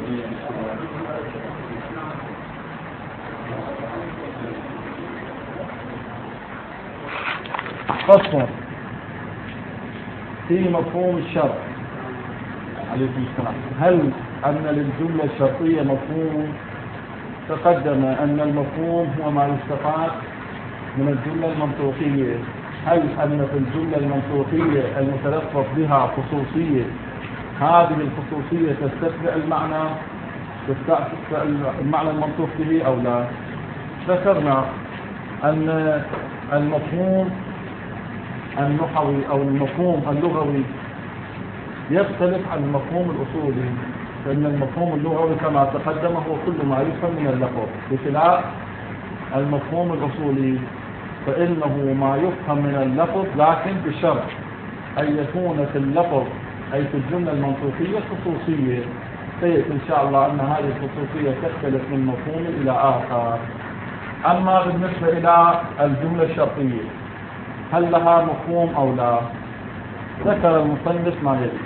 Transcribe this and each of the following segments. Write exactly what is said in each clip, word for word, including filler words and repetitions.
فصل في مفهوم الشرط. عليكم السلام. هل أن للجملة الشرطية مفهوم؟ تقدم أن المفهوم هو ما يستفاد من الجملة المنطوقية. هل أن في الجملة المنطوقية المتلفظ بها خصوصية، هذه الخصوصية تستتبع المعنى تستتبع المعنى المنطوق به أو لا؟ ذكرنا أن المفهوم النحوي أو المفهوم اللغوي يختلف عن المفهوم الأصولي، فإن المفهوم اللغوي كما تقدم هو كل ما يفهم من اللفظ، بخلاف المفهوم الأصولي فإنه ما يفهم من اللفظ لكن بشرط أن يكون في اللفظ أي في الجملة المنطوقية خصوصية. سيأتي إن شاء الله أن هذه الخصوصية تختلف من مفهوم إلى آخر. أما بالنسبة إلى الجملة الشرطية هل لها مفهوم أو لا؟ ذكر المصنف ما يلي: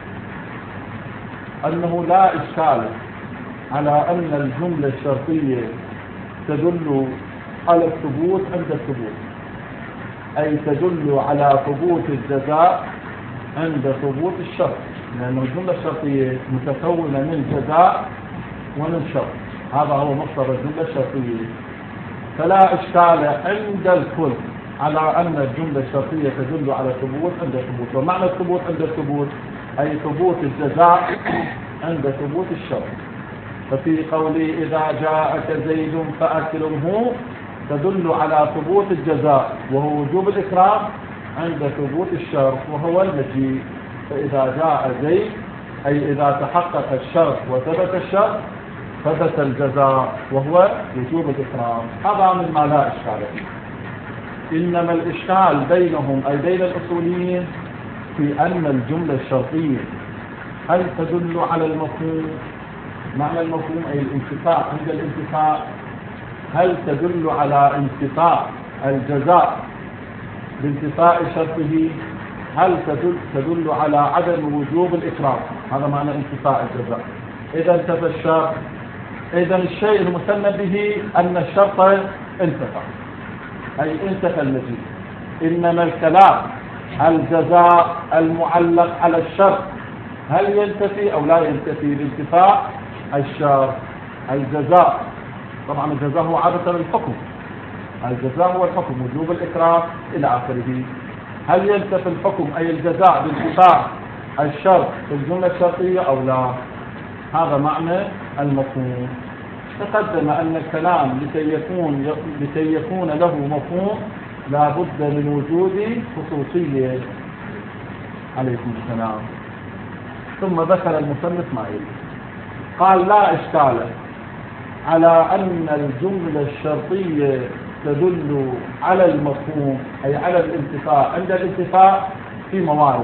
أنه لا إشكال على أن الجملة الشرطية تدل على الثبوت عند الثبوت، أي تدل على ثبوت الجزاء عند ثبوت الشرط، لأن الجملة الشرطية متكونة من جزاء ومن شرط، هذا هو مصدر الجملة الشرطية. فلا إشكال عند الكل على أن الجملة الشرطية تدل على الثبوت عند الثبوت. ومعنى الثبوت عند الثبوت أي ثبوت الجزاء عند ثبوت الشرط. ففي قولي إذا جاءك زيد فأكرمه تدل على ثبوت الجزاء وهو وجوب الإكرام عند ثبوت الشرط وهو المجيء. فإذا جاء زيد أي إذا تحقق الشرط وثبت الشرط ثبت الجزاء وهو وجوب الإكرام. هذا مما لا إشكال فيه. إنما الإشكال بينهم أي بين الأصوليين في أن الجملة الشرطية هل تدل على المفهوم؟ معنى المفهوم أي الانتفاع، عند الانتفاع هل تدل على انتفاع الجزاء بانتفاء شرطه؟ هل تدل, تدل على عدم وجوب الإكرام؟ هذا معنى انتفاع الجزاء. إذا انتفى الشرط، إذا الشيء المسمى به أن الشرط انتفى أي انتفى المجيء. إنما الكلام الجزاء المعلق على الشرط هل ينتفي أو لا ينتفي بانتفاء الشرط؟ الجزاء طبعا الجزاء هو عادة الحكم، الجزاء هو الحكم وجوب الإكرام إلى آخره. هل ينتفي الحكم أي الجزاء بانتفاء الشرط في الجملة الشرطية أو لا؟ هذا معنى المفهوم. تقدم أن الكلام لكي يكون لكي يكون له مفهوم لا بد من وجود خصوصية. عليكم السلام. ثم ذكر المصنف ما يلي، قال لا إشكال على أن الجملة الشرطية تدل على المفهوم أي على الانتفاء عند الانتفاء في موارد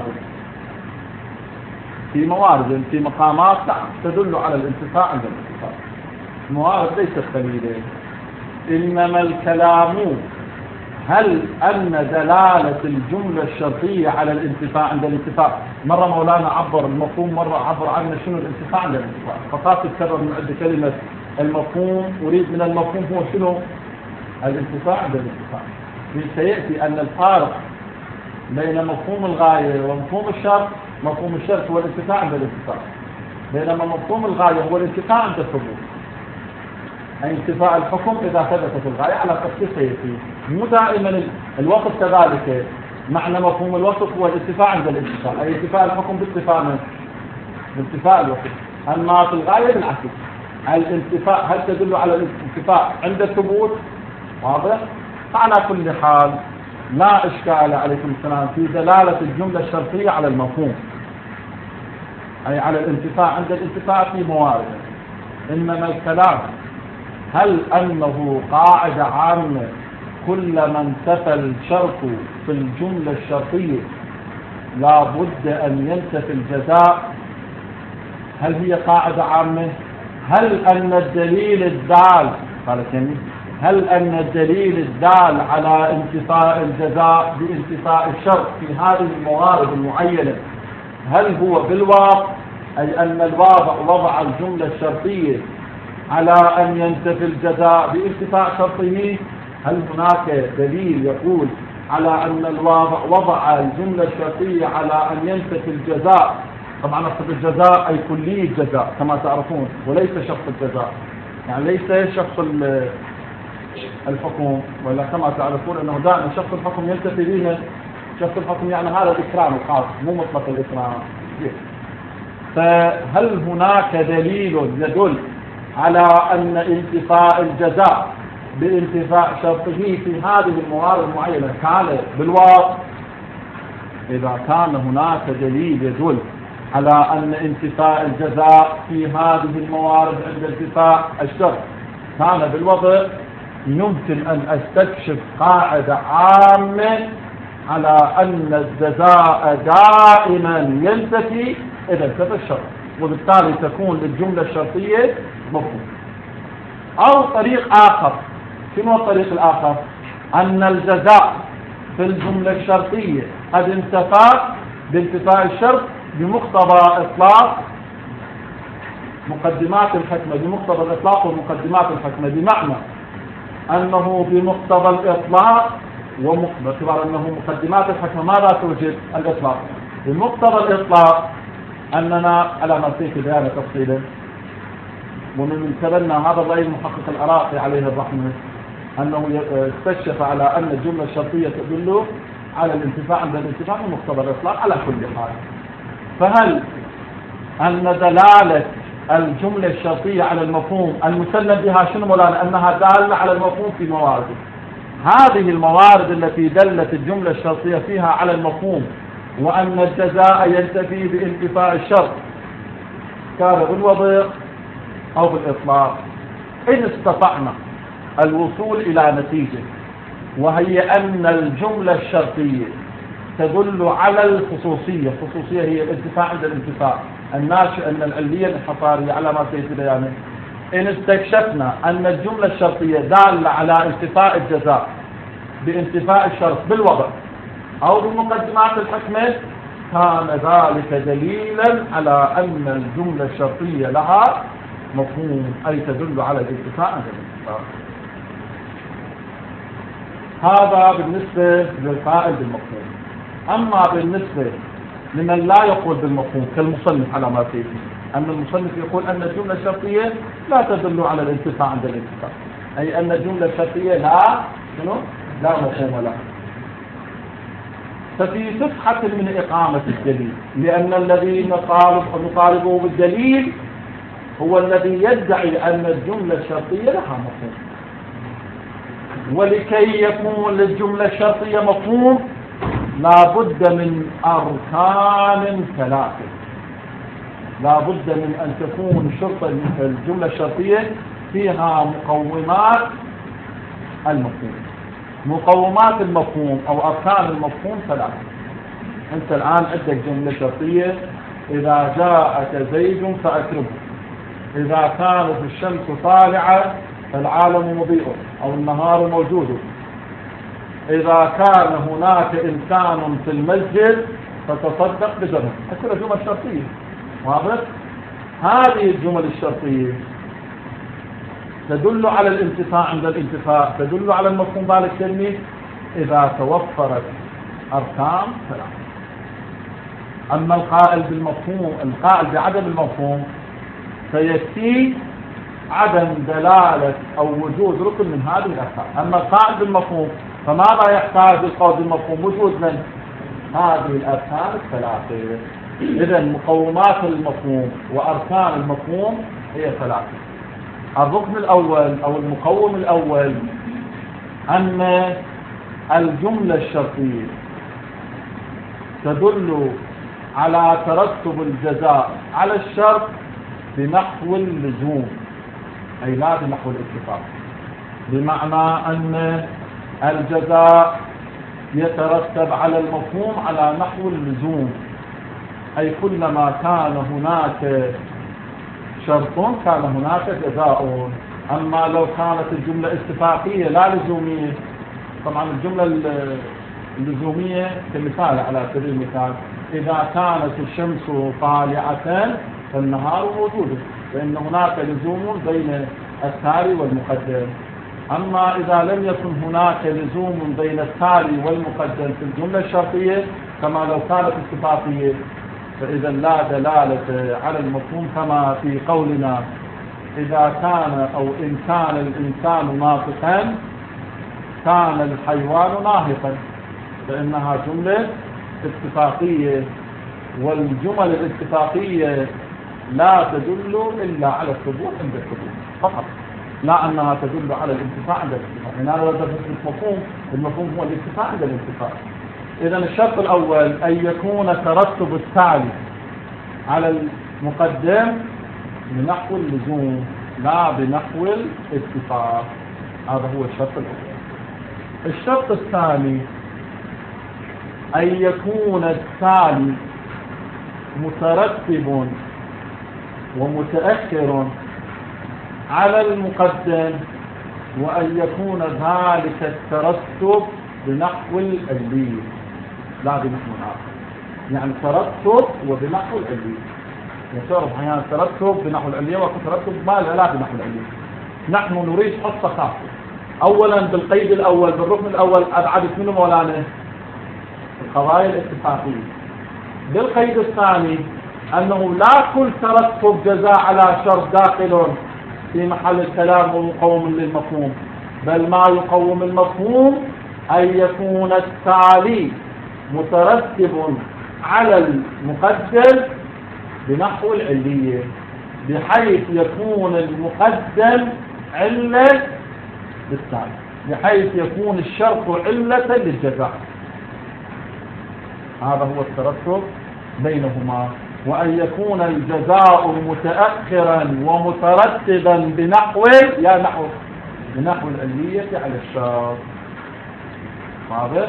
في موارد في مقامات تدل على الانتفاع عند الانتفاع. الموارد ليست قليلة. إنما الكلام هل أن دلالة الجملة الشرطية على الانتفاع عند الانتفاع، مرة مولانا عبر المفهوم، مرة عبر عنا شنو الانتفاع عند الانتفاع، فقط السبب من عند كلمة المفهوم أريد من المفهوم هو شنو؟ الانتفاع عند الانتفاع. سيأتي أن الفارق بين مفهوم الغاية ومفهوم الشرط، مفهوم الشرط هو الانتفاع عند الانتفاع، بينما مفهوم الغاية هو الانتفاع عند الثبوت، أي انتفاع الحكم إذا ثبتت الغاية على تفصيل سيأتي. مو دائما الوصف كذلك، معنى مفهوم الوصف هو الانتفاع عند الانتفاع، أي انتفاع الحكم بانتفاع من بانتفاع الوصف. أما في الغاية بالعكس، الانتفاع هل تدل على الانتفاع عند الثبوت؟ واضح؟ على كل حال لا إشكال عليكم السلام في دلالة الجملة الشرطية على المفهوم أي على الانتفاع عند الانتفاع في موارد. إنما الكلام هل أنه قاعدة عامة كل من انتفى الشرط في الجملة الشرطية لا بد أن ينتفي الجزاء؟ هل هي قاعدة عامة؟ هل أن الدليل الدال قال كمي هل أن الدليل الدال على انتفاء الجزاء بانتفاء الشرط في هذه الموارد المعينة هل هو بالواقع أي أن الواضع وضع الجملة الشرطية على أن ينتفي الجزاء بانتفاء شرطه؟ هل هناك دليل يقول على أن الواضع وضع الجملة الشرطية على أن ينتفي الجزاء؟ طبعا نقصد الجزاء أي كلية الجزاء كما تعرفون، وليس شخص الجزاء، يعني ليس شخص الحكم، ولا كما تعرفون أنه دائما شخص الحكم ينتفي به شخص الحكم، يعني هذا الإكرام الخاص مو مطلق الإكرام. فهل هناك دليل يدل على أن انتفاء الجزاء بانتفاء شرطه في هذه الموارد المعينة كان بالواقع؟ إذا كان هناك دليل يدل على أن انتفاء الجزاء في هذه الموارد عند انتفاء الشرط كان بالوضع، يمكن أن أستكشف قاعدة عامة على أن الجزاء دائما ينتفي إذا انتفى الشرط، وبالتالي تكون للجملة الشرطية مفهوم. أو طريق آخر، شنو الطريق الآخر؟ أن الجزاء في الجملة الشرطية قد انتفى بانتفاء الشرط بمقتضى إطلاق مقدمات الحكمة، بمقتضى الإطلاق ومقدمات الحكمة، بمعنى أنه بمقتضى الإطلاق ومقتضى أنه مقدمات الحكمة ماذا توجد؟ الإطلاق. بمقتضى الإطلاق أننا على ما سيك بيانه تفصيلا، ومن تبنى هذا الرأي المحقق العراقي عليه الرحمة أنه استكشف على أن الجملة الشرطية تدل على الانتفاع عند الانتفاع ومقتضى الإطلاق على كل حال. فهل أن دلالة الجملة الشرطية على المفهوم المسلم بها شنو مولانا؟ أنها دالة على المفهوم في موارده. هذه الموارد التي دلت الجملة الشرطية فيها على المفهوم وأن الجزاء ينتفي بانتفاء الشرط كان بالوضع أو بالإطلاق، إن استطعنا الوصول إلى نتيجة وهي أن الجملة الشرطية تدل على الخصوصية. الخصوصية هي الانتفاع عند الانتفاع الناشئ أن العلية الحصارية على ما سيأتي بيانه. إن استكشفنا أن الجملة الشرطية دالة على انتفاء الجزاء بانتفاء الشرط بالوضع أو بمقدمات الحكمة كان ذلك دليلا على أن الجملة الشرطية لها مفهوم، أي تدل على الانتفاء عند الانتفاع. هذا بالنسبة للقائل بالمفهوم. أما بالنسبة لمن لا يقول بالمفهوم كالمصنف على ما سيأتي، أن المصنف يقول أن الجملة الشرطية لا تدل على الانتفاع عند الانتفاع، أي أن الجملة الشرطية لا شنو؟ لا مفهوم لها. ففي صفحة من إقامة الدليل، لأن الذي نطالب نطالبه بالدليل هو الذي يدعي أن الجملة الشرطية لها مفهوم. ولكي يكون للجملة الشرطية مفهوم لا بد من أركان ثلاثة. لا بد من أن تكون شرطة الجملة الشرطية فيها مقومات المفهوم. مقومات المفهوم أو أركان المفهوم ثلاثة. أنت الآن عندك جملة شرطية: إذا جاءك زيد فأكرمه، إذا كانت الشمس طالعة فالعالم مضيء أو النهار موجود، إذا كان هناك إنسان في المسجد فتصدق بدرهم. هكذا جمل شرطية واضح؟ هذه الجمل الشرطية تدل على الانتفاع عند الانتفاع، تدل على المفهوم بالكلمة إذا توفرت أركان ثلاثة. أما القائل بالمفهوم القائل بعدم المفهوم فيكفي عدم دلالة أو وجود ركن من هذه الأركان. أما القائل بالمفهوم فماذا يحتاج القول بالمفهوم؟ وجود من هذه الأركان الثلاثة. إذن مقومات المفهوم وأركان المفهوم هي ثلاثة. الركن الأول أو المقوم الأول أن الجملة الشرطية تدل على ترتب الجزاء على الشرط بنحو اللزوم، أي لا بنحو الاتفاق، بمعنى أن الجزاء يترتب على المفهوم على نحو اللزوم، أي كلما كان هناك شرط كان هناك جزاء. أما لو كانت الجملة اتفاقية لا لزومية، طبعا الجملة اللزومية كمثال على سبيل المثال: إذا كانت الشمس طالعة فالنهار موجود، فإن هناك لزوم بين التالي والمقدم. أما إذا لم يكن هناك لزوم بين التالي والمقدم في الجملة الشرطية كما لو كانت اتفاقية، فإذا لا دلالة على المفهوم، كما في قولنا إذا كان أو إن كان الإنسان ناطقا كان الحيوان ناهقا، فإنها جملة اتفاقية، والجمل الاتفاقية لا تدل إلا على الثبوت عند الثبوت فقط، لا أنها تدل على الانتفاع عند الانتفاع. يعني أنا بدأت المفهوم، المفهوم هو الانتفاع عند الانتفاع. إذا الشرط الأول أن يكون ترتب التالي على المقدم بنحو اللزوم لا بنحو الاتفاق، هذا هو الشرط الأول. الشرط الثاني أن يكون التالي مترتب ومتأخر على المقدم، وأن يكون ذلك الترتب بنحو العلية لا بنحو آخر. يعني ترتب وبنحو العلية، يصير أحيانا ترتب بنحو العلية وترتب ما لا بنحو العلية. نحن نريد حصة خاصة أولا بالقيد الأول بالركن الأول أبعدت منه مولانا القضايا الاتفاقية. بالقيد الثاني أنه لا كل ترتب جزاء على شرط داخل في محل الكلام ومقوم للمفهوم، بل ما يقوم المفهوم أن يكون التالي مترتب على المقدم بنحو العلية، بحيث يكون المقدم علة للتالي، بحيث يكون الشرط علة للجزاء. هذا هو الترتب بينهما. وأن يكون الجزاء متأخرا ومترتبا بنحو يا نحو بنحو العلية على الشرط. واضح؟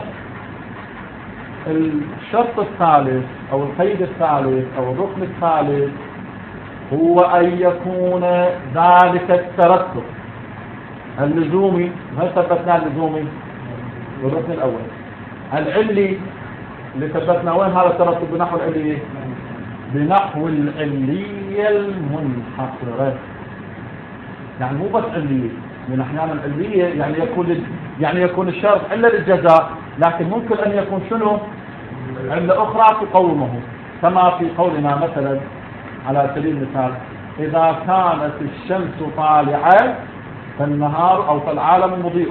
الشرط الثالث أو القيد الثالث أو الركن الثالث هو أن يكون ذلك الترتب اللزومي. هل ثبتنا اللزومي؟ والركن الأول. العلي اللي ثبتنا وين هذا الترتب بنحو العلية؟ بنحو العلية المنحصرة. يعني مو بس علية، من أحيانا العلية يعني يكون يعني يكون الشرط علة للجزاء، لكن ممكن أن يكون شنو؟ علة أخرى تقومه، كما في قولنا مثلا على سبيل المثال إذا كانت الشمس طالعة فالنهار أو فالعالم مضيء.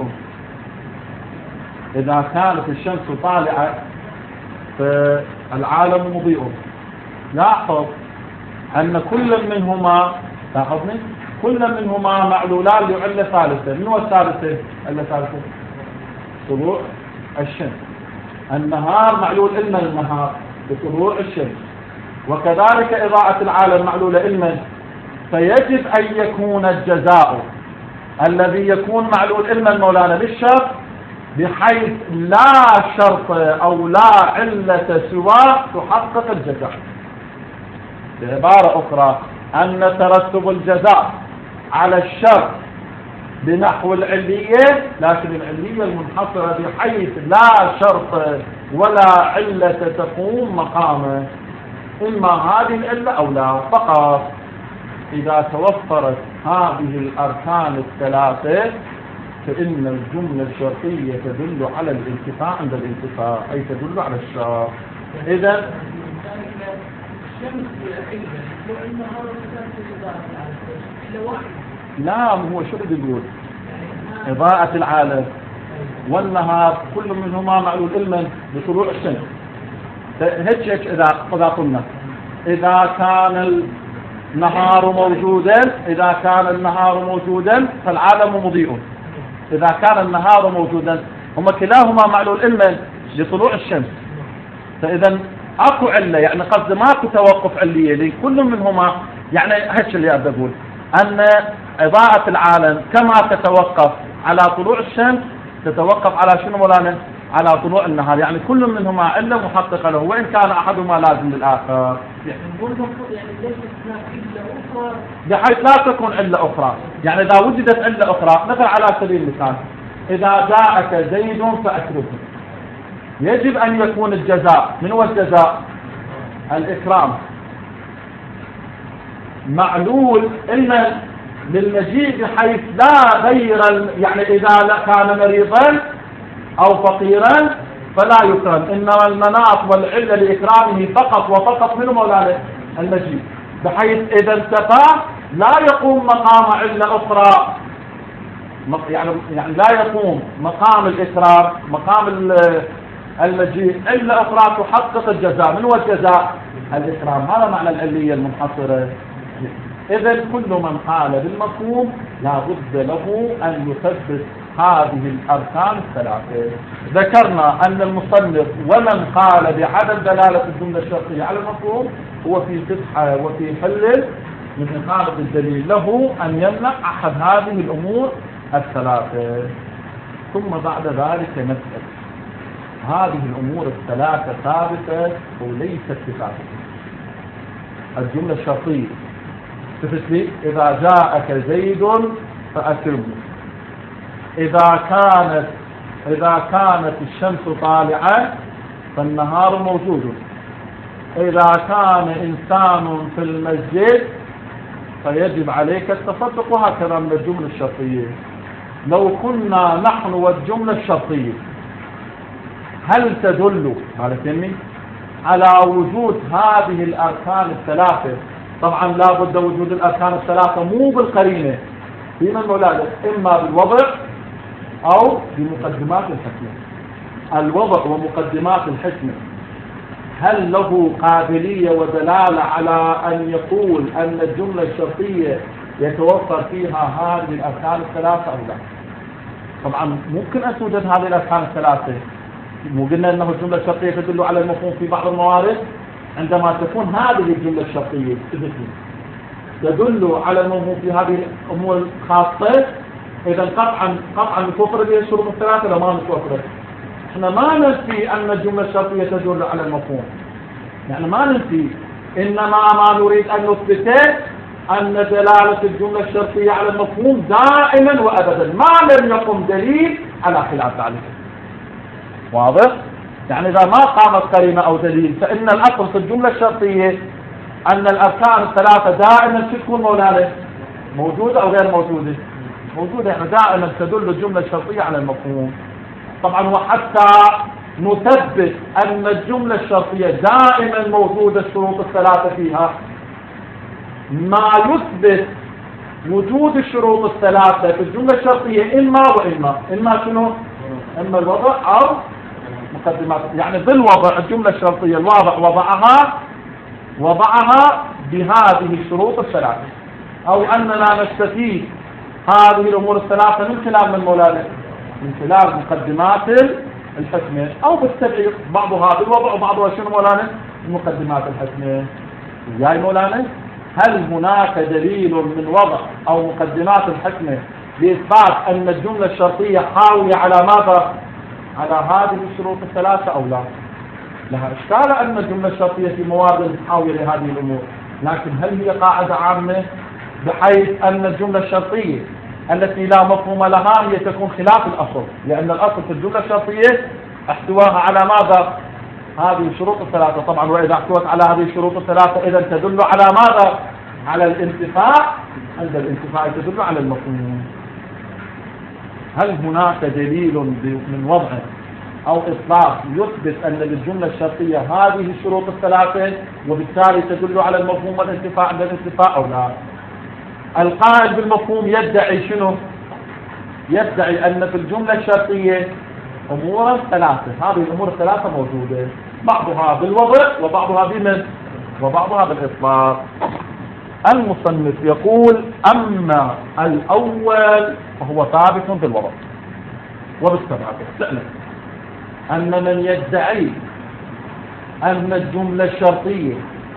إذا كانت الشمس طالعة فالعالم مضيء. لاحظ أن كل منهما لاحظني كل منهما معلولان لعلة ثالثة. من هو الثالثة؟ علة ثالثة طلوع الشمس. النهار معلول علما النهار بطلوع الشمس، وكذلك إضاءة العالم معلولة علما. فيجب أن يكون الجزاء الذي يكون معلول علما مولانا للشرط، بحيث لا شرط أو لا علة سوى تحقق الجزاء. بعبارة أخرى أن ترتب الجزاء على الشرط بنحو العلية، لكن العلية المنحصرة بحيث لا شرط ولا علة تقوم مقامه، إما هذه العلة أو لا. فقط إذا توفرت هذه الأركان الثلاثة فإن الجملة الشرطية تدل على الانتفاع عند الانتفاع، أي تدل على الشرط. إذا لا هو شو بده يقول؟ إضاءة العالم والنهار كل منهما معلول علما بطلوع الشمس. هيك هيك إذا إذا قلنا إذا كان النهار موجودا إذا كان النهار موجودا فالعالم مضيء. إذا كان النهار موجودا هما كلاهما معلول علما لطلوع الشمس. فإذا اكو علة، يعني قصد ماكو توقف علية لكل منهما. يعني هيك اللي أبدأ أقول أن إضاءة العالم كما تتوقف على طلوع الشمس تتوقف على شنو مولانا؟ على طلوع النهار. يعني كل منهما علة محققة له، وإن كان أحدهما لازم للآخر، بحيث لا تكون علة أخرى. يعني إذا وجدت علة أخرى، مثلا على سبيل المثال إذا جاءك زيد فأكرمه، يجب أن يكون الجزاء. من هو الجزاء؟ الإكرام. معلول إن للمجيء بحيث لا غير يعني إذا كان مريضا أو فقيرا فلا يكرم، إنما المناط والعلة لإكرامه فقط وفقط من مولانا المجيء، بحيث إذا انتفى لا يقوم مقام علة أخرى، يعني يعني لا يقوم مقام الإكرام مقام المجيء علة أخرى تحقق الجزاء. من هو الجزاء؟ الإكرام. هذا معنى العلية المنحصرة. إذا كل من قال بالمفهوم لا بد له أن يثبت هذه الأركان الثلاثة. ذكرنا أن المصنف ومن قال بعدم دلالة الجملة الشرطية على المفهوم هو في فتحة وفي حل من إقامة الدليل، له أن يمنع أحد هذه الأمور الثلاثة. ثم بعد ذلك نسأل هذه الأمور الثلاثة ثابتة وليست ثابتة. الجملة الشرطية تثبت لي إذا جاءك زيد فأكرمه، إذا كانت إذا كانت الشمس طالعة فالنهار موجود، إذا كان إنسان في المسجد فيجب عليك التصدق، وهكذا من الجملة الشرطية. لو كنا نحن والجملة الشرطية هل تدل على كلمة على وجود هذه الأركان الثلاثة؟ طبعا لا بد وجود الأركان الثلاثة مو بالقرينة في من مولانا، إما بالوضع أو بمقدمات الحكمة. الوضع ومقدمات الحكمة هل له قابلية ودلالة على أن يقول أن الجملة الشرطية يتوفر فيها هذه الأركان الثلاثة أو لا؟ طبعا ممكن أن توجد هذه الأركان الثلاثة. مو قلنا أنه الجملة الشرطية تدل على المفهوم في بعض الموارد؟ عندما تكون هذه الجملة الشرطية تدل على المفهوم في هذه الأمور الخاصة، إذا قطعا قطعا نتوفر بها الشروط الثلاثة لما نتوفر. احنا ما ننفي أن الجملة الشرطية تدل على المفهوم، يعني ما ننفي، إنما ما نريد أن نثبت أن دلالة الجملة الشرطية على المفهوم دائما وأبدا ما لم يقم دليل على خلاف ذلك. واضح؟ يعني إذا ما قامت قرينة أو دليل فإن الأصل في الجملة الشرطية أن الأركان الثلاثة دائما تكون مولانا موجودة أو غير موجودة؟ موجودة، يعني دائما تدل الجملة الشرطية على المفهوم. طبعا وحتى نثبت أن الجملة الشرطية دائما موجودة الشروط الثلاثة فيها، ما يثبت وجود الشروط الثلاثة في الجملة الشرطية إما وإما إما شنو؟ إما الوضع أو مقدمات. يعني بالوضع الجملة الشرطية الواضع وضعها وضعها بهذه الشروط الثلاثة، أو أننا نستفيد هذه الأمور الثلاثة من خلال من مولانا من خلال مقدمات الحكمة، أو بالتبعيض بعضها بالوضع وبعضها شنو مولانا مقدمات الحكمة. يا مولانا هل هناك دليل من وضع أو مقدمات الحكمة لإثبات أن الجملة الشرطية حاوية على ماذا؟ على هذه الشروط الثلاثة أو لا؟ لها إشكال أن الجملة الشرطية في موارد حاوية لهذه الأمور، لكن هل هي قاعدة عامة بحيث أن الجملة الشرطية التي لا مفهوم لها هي تكون خلاف الأصل؟ لأن الأصل في الجملة الشرطية احتواها على ماذا؟ هذه الشروط الثلاثة. طبعا وإذا احتوت على هذه الشروط الثلاثة إذا تدل على ماذا؟ على الانتفاع. عند الانتفاع تدل على المفهوم. هل هناك دليل من وضع أو إطلاق يثبت أن للجملة الشرطية هذه الشروط الثلاثة وبالتالي تدل على المفهوم والانتفاع عند الانتفاع أو لا؟ القائل بالمفهوم يدعي شنو؟ يدعي أن في الجملة الشرطية أمور ثلاثة، هذه الأمور الثلاثة موجودة، بعضها بالوضع وبعضها بمن؟ وبعضها بالإطلاق. المصنف يقول أما الأول فهو ثابت بالوضع وبالسبعة. تعلم أن من يدعي أن الجملة الشرطية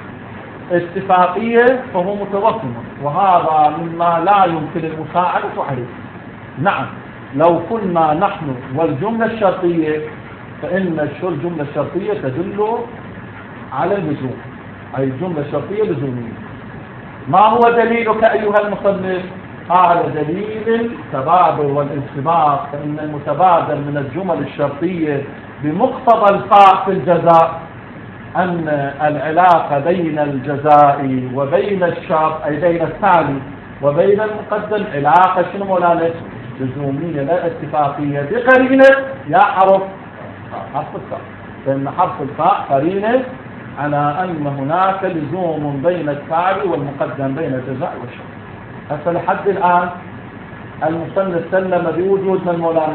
اتفاقية فهو متوهم، وهذا مما لا يمكن المساعدة عليه. نعم لو كنا نحن والجملة الشرطية فإن الجملة الشرطية تدل على اللزوم، أي الجملة الشرطية لزومية. ما هو دليلك أيها المصنف؟ قال دليل التبادل والانسباق، فإن المتبادل من الجمل الشرطية بمقتضى الفاء في الجزاء أن العلاقة بين الجزاء وبين الشرط أي بين التالي وبين المقدم علاقة شنو مولانا؟ لزومية لا اتفاقية بقرينة يا حرف حرف الفاء، لأن حرف الفاء قرينة على أن هناك لزوم بين التالي والمقدم بين الجزاء والشرط. هسه لحد الآن المصنف سلم بوجود من مولانا؟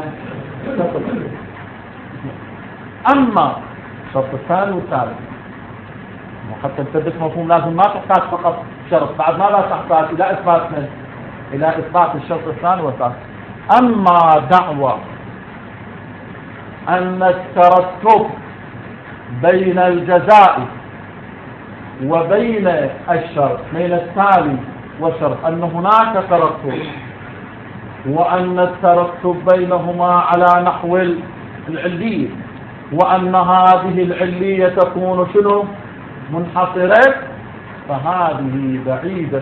أما الشرط الثاني والثالث حتى نثبت مفهوم لازم ما تحتاج فقط شرط، بعد ما لا تحتاج إلى إثبات من إلى إثبات الشرط الثاني والثالث. أما دعوة أن الترتب بين الجزاء وبين الشرط بين التالي والشرط أن هناك ترتب وأن الترتب بينهما على نحو العلية وأن هذه العلية تكون شنو؟ منحصرة، فهذه بعيدة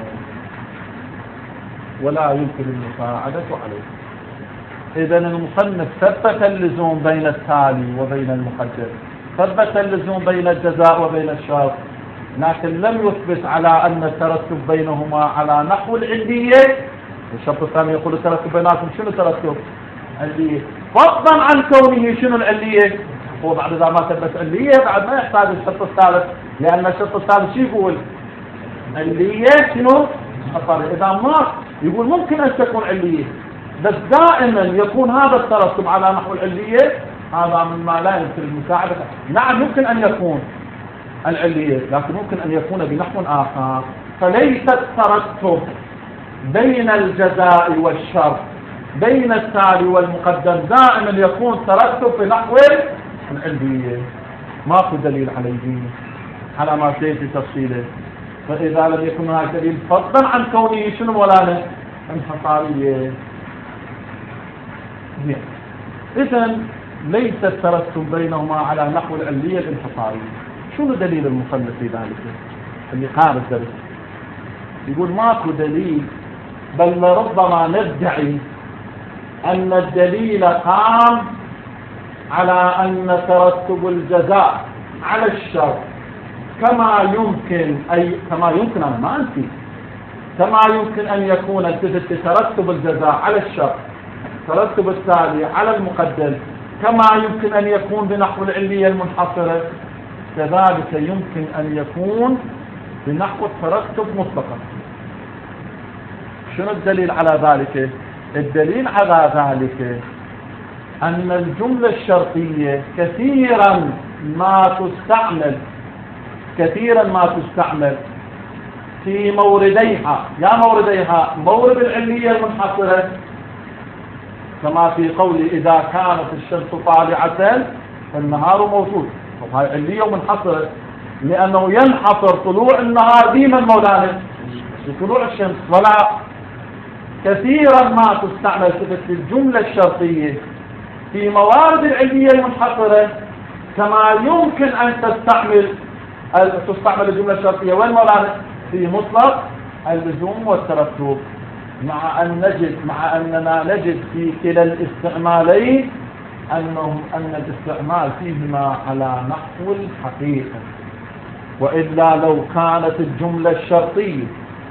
ولا يمكن المساعدة عليه. إذا المصنف ثبت اللزوم بين التالي وبين المقدم، ثبت اللزوم بين الجزاء وبين الشرط، لكن لم يثبت على أن الترتب بينهما على نحو العلية. الشرط الثاني يقول الترتب بيناتهم شنو ترتب؟ علية، فضلا عن كونه شنو العلية. هو بعد إذا ما ثبت علية بعد ما يحتاج الشرط الثالث، لأن الشرط الثالث شو يقول؟ علية شنو؟ إذا ما يقول ممكن أن تكون علية، بس دائما يكون هذا الترتب على نحو العلية، هذا مما لا يمكن المساعدة. نعم يمكن أن يكون العلية، لكن ممكن أن يكون بنحو آخر. فليس الترتب بين الجزاء والشرط بين التالي والمقدم دائما يكون ترتب بنحو العلية، ماكو دليل عليه على ما سيأتي تفصيله. فإذا لم يكن هناك دليل فضلا عن كونه شنو مولانا؟ انحصارية. إذا ليس الترتب بينهما على نحو العلية الانحصارية. شنو دليل المصنف في ذلك؟ اللي قال الدرس يقول ماكو دليل، بل ربما ندعي أن الدليل قام على أن ترتب الجزاء على الشرط كما يمكن أي كما يمكن أنا ما أنسي كما يمكن أن يكون التفت ترتب الجزاء على الشرط ترتب التالي على المقدم، كما يمكن أن يكون بنحو العلية المنحصرة، كذلك يمكن أن يكون بنحو الترتب مطلقا. شنو الدليل على ذلك؟ الدليل على ذلك أن الجملة الشرطية كثيرا ما تستعمل كثيرا ما تستعمل في مورديها. يا مورديها مورد العلية المنحصرة، كما في قول إذا كانت الشمس طالعة فالنهار موجود، وهي علية منحصرة لأنه ينحصر طلوع النهار ديما مولانا بطلوع الشمس. ولا كثيرا ما تستعمل في الجملة الشرطية في موارد العلية المنحصرة، كما يمكن أن تستعمل تستعمل الجملة الشرطية وين مولانا؟ في مطلق اللزوم والترتب، مع أن نجد مع أننا نجد في كلا الاستعمالين أنهم أن الاستعمال فيهما على نحو الحقيقة. وإلا لو كانت الجملة الشرطية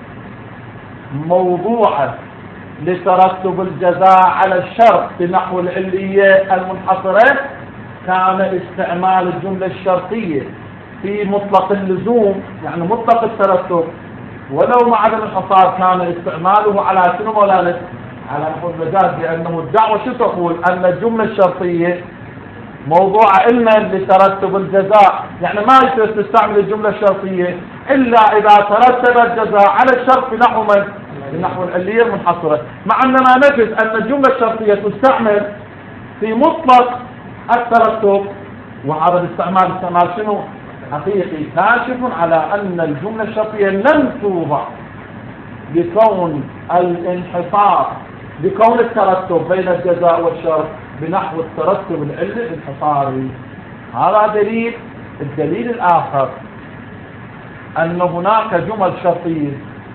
موضوعة لترتب الجزاء على الشرط بنحو العلية المنحصرة، كان استعمال الجملة الشرطية في مطلق اللزوم يعني مطلق الترتب ولو مع عدم الحصار كان استعماله على شنو مولانا؟ على نحو المجاز، لأنه الدعوة شو تقول؟ أن الجملة الشرطية موضوعة إلنا لترتب الجزاء، يعني ما يصير تستعمل الجملة الشرطية إلا إذا ترتب الجزاء على الشرط بنحو من؟ بنحو العلية المنحصرة، مع أننا نجد أن الجملة الشرطية تستعمل في مطلق الترتب، وهذا الاستعمال استعمال شنو؟ حقيقي، كاشف على أن الجملة الشرطية لم توضع بكون الانحصار بكون الترتب بين الجزاء والشرط بنحو الترتب العلمي الانحصاري. هذا دليل. الدليل الآخر أن هناك جمل شرطية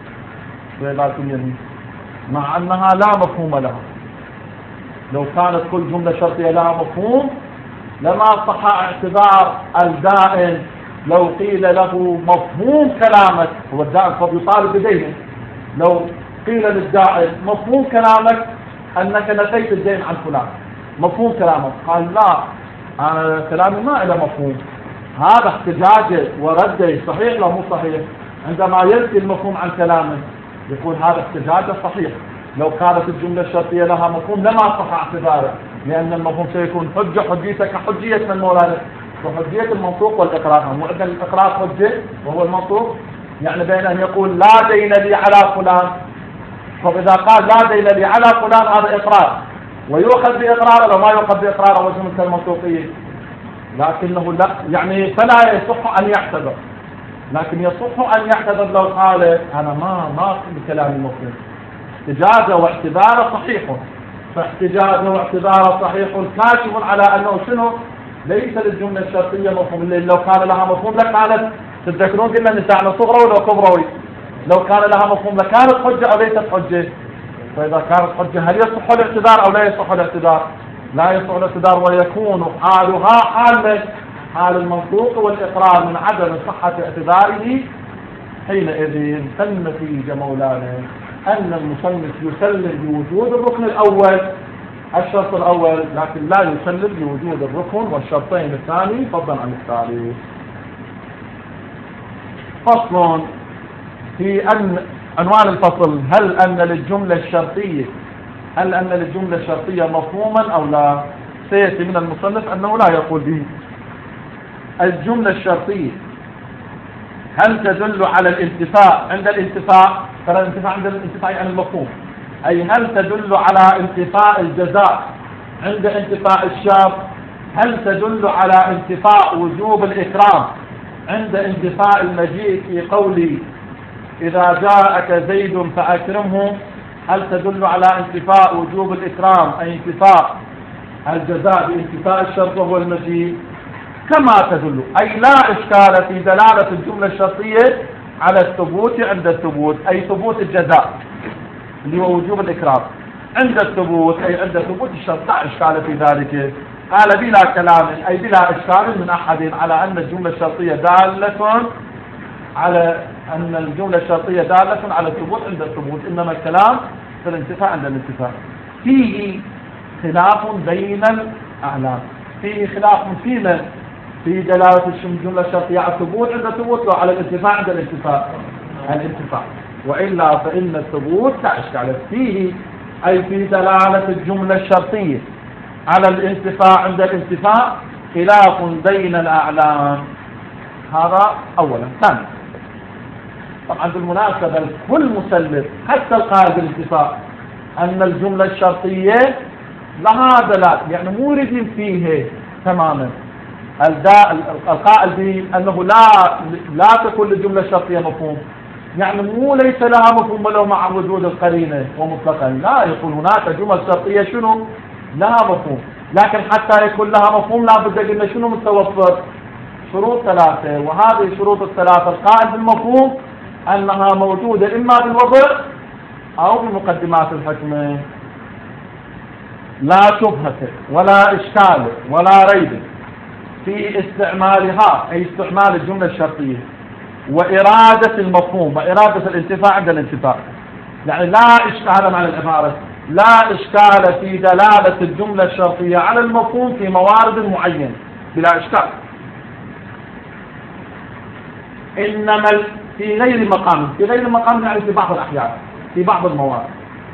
مع أنها لا مفهوم لها. لو كانت كل جملة شرطية لها مفهوم لما صح اعتبار الدائم لو قيل له مفهوم كلامك، هو الداعي قد يطالب بدينه، لو قيل للداعي مفهوم كلامك أنك نسيت الدين عن فلان، مفهوم كلامك، قال لا أنا كلامي ما له مفهوم، هذا احتجاجه ورده صحيح لو مو صحيح؟ عندما يلقي المفهوم عن كلامه يقول هذا احتجاجه صحيح. لو كانت الجملة الشرطية لها مفهوم لما صح اعتباره، لأن المفهوم سيكون حجة، حجيتك كحجية من مولانا، وحجية المنطوق والإقرار، مو عندنا الإقرار حجة وهو المنطوق، يعني بين أن يقول لا دين لي على فلان، فإذا قال لا دين لي على فلان هذا إقرار، ويؤخذ بإقراره، لو ما يؤخذ بإقراره وجملة المنطوقية، لكنه لا يعني فلا يصح أن يعتذر، لكن يصح أن يعتذر لو قال أنا ما ما بكلامي مفهوم. احتجاجه واعتباره صحيح، فاحتجاجه واعتباره صحيح كاشف على أنه شنو؟ ليس للجملة الشرطية مفهوم، لو كان لها مفهوم لكانت، تتذكرون قلنا النساء صغرى ولا كبروي، لو كان لها مفهوم لكانت حجة أو ليست حجة؟ فإذا كانت حجة هل يصح الاعتذار أو لا يصح الاعتذار؟ لا يصح الاعتذار، ويكون حالها حال حال المنطوق والإقرار من عدم صحة اعتذاره. حينئذ فالنتيجة مولانا أن المصنف يسلم بوجود الركن الأول، الشرط الأول، لكن لا يسلم بوجود الركن والشرطين الثاني فضلا عن الثالث. فصل في أن عنوان الفصل: هل أن للجملة الشرطية هل أن للجملة الشرطية مفهوما أو لا؟ سيأتي من المصنف أنه لا يقول به. الجملة الشرطية هل تدل على الانتفاء عند الانتفاء؟ ترى الانتفاء عند الانتفاء عن المفهوم، أي هل تدل على انتفاء الجزاء عند انتفاء الشرط؟ هل تدل على انتفاء وجوب الإكرام عند انتفاء المجيء في قولي إذا جاءك زيد فأكرمه؟ هل تدل على انتفاء وجوب الإكرام أي انتفاء الجزاء بانتفاء الشرط وهو المجيء؟ كما تدل، أي لا إشكال في دلالة الجملة الشرطية على الثبوت عند الثبوت، أي ثبوت الجزاء اللي هو وجوب الإكرام عند الثبوت، أي عند ثبوت الشرط لا إشكال في ذلك. قال بلا كلام أي بلا إشكال من أحد على أن الجملة الشرطية دالة على أن الجملة الشرطية دالة على الثبوت عند الثبوت، إنما الكلام في الانتفاء عند الانتفاء. فيه خلاف بين الأعلام، فيه خلاف في من في دلالة الجملة الشرطية على الثبوت عند الثبوت وعلى الانتفاع عند الانتفاع الانتفاع وإلا فإن الثبوت لا إشكال فيه، أي في دلالة الجملة الشرطية على الانتفاع عند الانتفاع خلاف بين الأعلام. هذا أولا. ثانيا، طبعا بالمناسبة كل مسلم حتى القائد الانتفاع أن الجملة الشرطية لها دلالة، يعني مو يريدين فيه تماما القائل بأنه لا لا تكون للجملة الشرطية مفهوم، يعني مو ليس لها مفهوم ولو مع وجود القرينة ومطلقا، لا، يقول هناك جمل شرطية شنو لها مفهوم، لكن حتى يكون لها مفهوم لا بد أن شنو متوفر؟ شروط ثلاثة، وهذه الشروط الثلاثة القائل بالمفهوم أنها موجودة إما بالوضع أو بمقدمات الحكمة، لا شبهة ولا إشكال ولا ريب في استعمالها، أي استعمال الجملة الشرطية وإرادة المفهوم وإرادة الانتفاع عند الانتفاع، يعني لا إشكال معنى العبارة، لا إشكال في دلالة الجملة الشرطية على المفهوم في موارد معينة بلا إشكال، إنما في غير مقام، في غير مقام يعني في بعض الأحيان في بعض الموارد،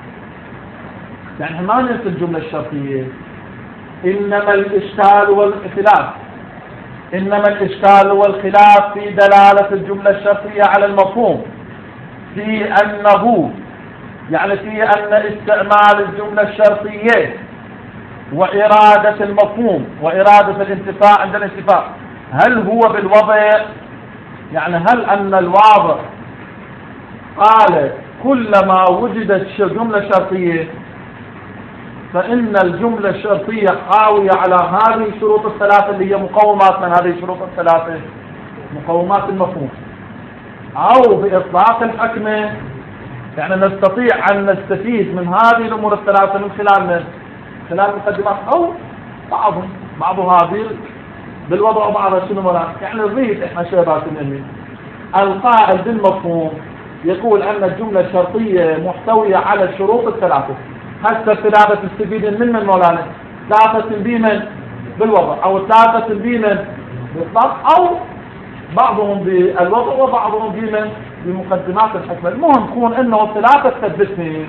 يعني ما ننسى الجملة الشرطية، إنما الإشكال والخلاف إنما الإشكال والخلاف في دلالة الجملة الشرطية على المفهوم في أنه، يعني في أن استعمال الجملة الشرطية وإرادة المفهوم وإرادة الانتفاع عند الانتفاع هل هو بالوضع، يعني هل أن الواضع قال كلما وجدت جملة شرطية فإن الجملة الشرطية حاوية على هذه الشروط الثلاثة اللي هي مقومات من هذه الشروط الثلاثة، مقومات المفهوم، أو بإطلاق الحكمة، يعني نستطيع أن نستفيد من هذه الأمور الثلاثة من خلال من خلال مقدمات أو بعض بعض هذه بالوضع وبعضها شنو مراد؟ يعني نريد احنا شباب مني القائل بالمفهوم يقول ان الجملة الشرطية محتوية على الشروط الثلاثة. هسه ثلاثة تستفيد من من مولانا؟ ثلاثة بمن؟ بالوضع، او ثلاثة بمن؟ بالضبط، او بعضهم بالوضع وبعضهم بمن؟ بمقدمات الحكمة. المهم تكون انه ثلاثة تثبتني